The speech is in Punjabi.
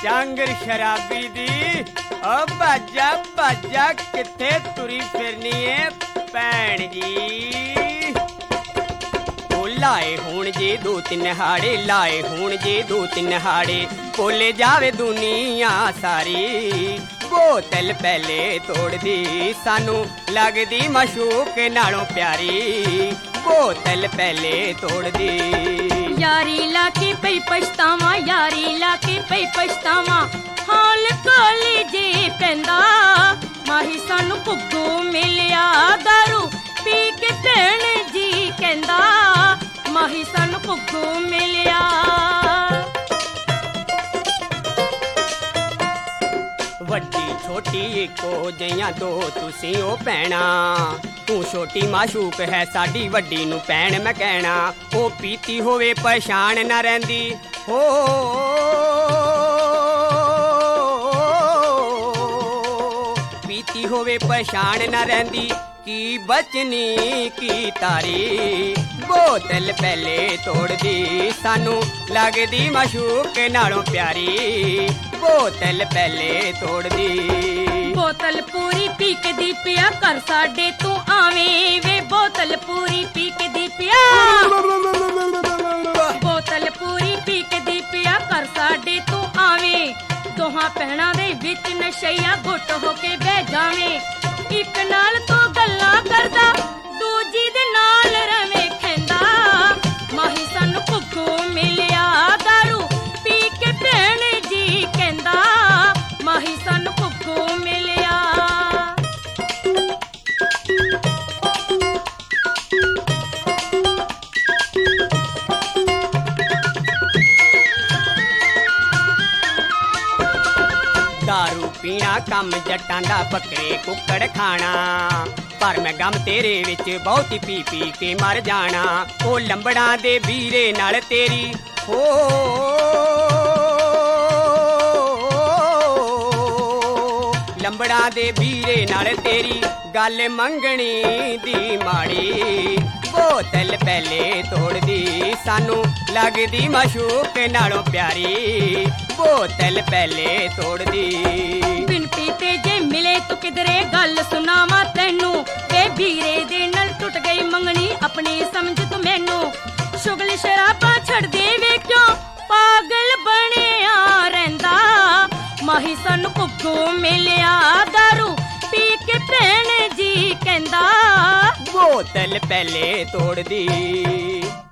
ਡਾਂਗਰ ਸ਼ਰਾਬੀ ਦੀ ਓ ਬਾਜਾ ਬਾਜਾ ਕਿੱਥੇ ਤੁਰੀ ਫਿਰਨੀ ਏ ਭੈਣ ਜੀ। ਉਹ ਲਾਏ ਹੋਣ ਜੇ ਦੋ ਤਿੰਨ ਹਾੜੇ, ਲਾਏ ਹੋਣ ਜੇ ਦੋ ਤਿੰਨ ਹਾੜੇ, ਭੁੱਲ ਜਾਵੇ ਦੁਨੀਆ ਸਾਰੀ। ਬੋਤਲ ਪਹਿਲੇ ਤੋੜਦੀ ਸਾਨੂੰ ਲੱਗਦੀ ਮਾਸ਼ੂਕ ਨਾਲੋਂ ਪਿਆਰੀ। ਬੋਤਲ ਪਹਿਲੇ ਤੋੜਦੀ ਯਾਰੀ ਲਾ ਕੇ ਪਈ ਪਛਤਾਵਾਂ, ਯਾਰੀ ਲਾ ਕੇ ਪਈ ਪਛਤਾਵਾਂ, ਹਾਲ ਕੋਲੀ ਜੀ ਪੈਂਦਾ। ਮਾਹੀ ਸਾਨੂੰ ਭੁੱਗੂ ਮਿਲਿਆ ਦਾਰੂ ਪੀ ਕੇ ਭੈਣ ਜੀ ਕਹਿੰਦਾ। ਮਾਹੀ ਸਾਨੂੰ ਭੁੱਗੂ ਮਿਲਿਆ। ਵੱਡੀ ਛੋਟੀ ਇੱਕੋ ਜਿਹੀਆਂ ਦੋ ਤੁਸੀਂ ਉਹ ਭੈਣਾ। ਤੂੰ ਛੋਟੀ ਮਾਸ਼ੂਕ ਹੈ ਸਾਡੀ, ਵੱਡੀ ਨੂੰ ਭੈਣ ਮੈਂ ਕਹਿਣਾ। ਉਹ ਪੀਤੀ ਹੋਵੇ ਪਛਾਣ ਨਾ ਰਹਿੰਦੀ ਹੋ, ਪੀਤੀ ਹੋਵੇ ਪਛਾਣ ਨਾ ਰਹਿੰਦੀ, ਕੀ ਬਚਨੀ ਕੀ ਤਾਰੀ। ਬੋਤਲ ਪਹਿਲੇ ਤੋੜਦੀ ਸਾਨੂੰ ਲੱਗਦੀ ਮਾਸ਼ੂਕ ਨਾਲੋਂ ਪਿਆਰੀ। ਬੋਤਲ ਪਹਿਲੇ ਤੋੜਦੀ ਬੋਤਲ ਪੂਰੀ ਪੀ ਕੇ ਦੀ ਪਿਆ ਘਰ ਸਾਡੇ ਤੂੰ ਆਵੇਂ ਵੇ। ਬੋਤਲ ਪੂਰੀ ਪੀ ਕੇ ਦੀ ਪਿਆ, ਬੋਤਲ ਪੂਰੀ ਪੀ ਕੇ ਦੀ ਪਿਆ ਘਰ ਸਾਡੇ ਤੂੰ ਆਵੇਂ। ਦੋਹਾਂ ਭੈਣਾਂ ਦੇ ਵਿੱਚ ਨਸ਼ਈਆ ਗੁੱਟ ਹੋ ਕੇ ਬਹਿ ਜਾਵੇਂ। ਇੱਕ ਨਾਲ ਤੂੰ ਗੱਲਾਂ ਕਰਦਾ ਦੂਜੀ ਦੇ ਨਾਲ ਰਵੇਂ ਖੈਂਦਾ। ਮਾਹੀ ਸਾਨੂੰ ਭੁੱਖੂ ਮਿਲਿਆ ਦਾਰੂ ਪੀ ਕੇ ਭੈਣ ਜੀ ਕਹਿੰਦਾ। ਮਾਹੀ ਸਾਨੂੰ ਭੁੱਖੂ ਮਿਲਿਆ। ਦਾਰੂ ਪੀਣਾ ਕੰਮ ਜੱਟਾਂ ਦਾ, ਬੱਕਰੇ ਕੁੱਕੜ ਖਾਣਾ। ਪਰ ਮੈਂ ਗਮ ਤੇਰੇ ਵਿੱਚ ਬਹੁਤੀ ਪੀ ਪੀ ਕੇ ਮਰ ਜਾਣਾ। ਉਹ ਲੰਬੜਾਂ ਦੇ ਵੀਰੇ ਨਾਲ ਤੇਰੀ ਹੋ, ਲੰਬੜਾਂ ਦੇ ਵੀਰੇ ਨਾਲ ਤੇਰੀ ਗੱਲ ਮੰਗਣੀ ਦੀ ਮਾੜੀ। ਬੋਤਲ ਪਹਿਲੇ ਤੋੜਦੀ ਸਾਨੂੰ ਲੱਗਦੀ ਮਾਸ਼ੂਕ ਨਾਲੋਂ ਪਿਆਰੀ। ਬੋਤਲ ਪਹਿਲੇ ਤੋੜਦੀ ਬਿਨ ਪੀਤੇ ਜੇ ਮਿਲੇ ਤੂੰ ਕਿਧਰੇ ਗੱਲ ਸੁਣਾਵਾਂ ਤੈਨੂੰ। ਵੇ ਵੀਰੇ ਦੇ ਨਾਲ ਟੁੱਟ ਗਈ ਮੰਗਣੀ ਆਪਣੀ ਸਮਝ ਤੂੰ ਮੈਨੂੰ। ਸ਼ੁਗਲ ਸ਼ਰਾਬਾਂ ਛੱਡ ਦੇ ਵੇ ਕਿਉਂ ਪਾਗਲ ਬਣਿਆ ਰਹਿੰਦਾ। ਮਾਹੀ ਸਾਨੂੰ ਭੁੱਖੂ ਮਿਲਿਆ ਦਾਰੂ ਪੀ ਕੇ ਭੈਣ ਜੀ ਕਹਿੰਦਾ। ਬੋਤਲ ਪਹਿਲੇ ਤੋੜਦੀ